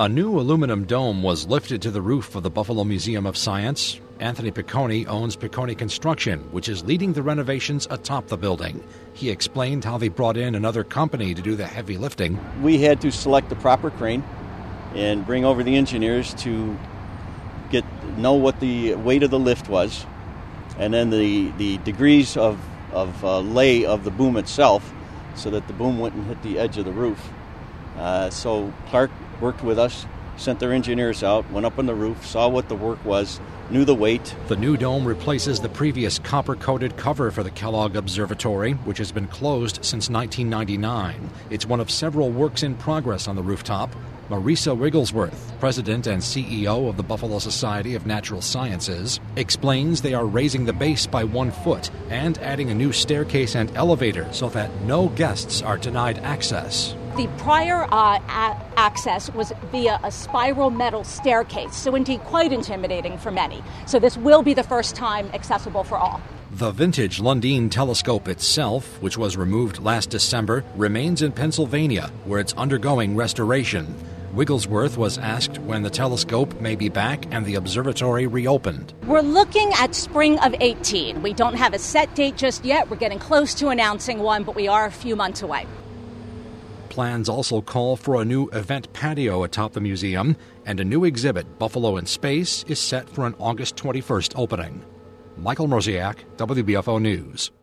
A new aluminum dome was lifted to the roof of the Buffalo Museum of Science. Anthony Piccone owns Piccone Construction, which is leading the renovations atop the building. He explained how they brought in another company to do the heavy lifting. We had to select the proper crane and bring over the engineers to know what the weight of the lift was, and then the degrees of lay of the boom itself, so that the boom wouldn't hit the edge of the roof. So Clark worked with us, sent their engineers out, went up on the roof, saw what the work was, knew the weight. The new dome replaces the previous copper-coated cover for the Kellogg Observatory, which has been closed since 1999. It's one of several works in progress on the rooftop. Marisa Wigglesworth, president and CEO of the Buffalo Society of Natural Sciences, explains they are raising the base by 1 foot and adding a new staircase and elevator so that no guests are denied access. The prior access was via a spiral metal staircase, so indeed quite intimidating for many. So this will be the first time accessible for all. The vintage Lundin telescope itself, which was removed last December, remains in Pennsylvania, where it's undergoing restoration. Wigglesworth was asked when the telescope may be back and the observatory reopened. We're looking at spring of 18. We don't have a set date just yet. We're getting close to announcing one, but we are a few months away. Plans also call for a new event patio atop the museum, and a new exhibit, Buffalo in Space, is set for an August 21st opening. Michael Mroziak, WBFO News.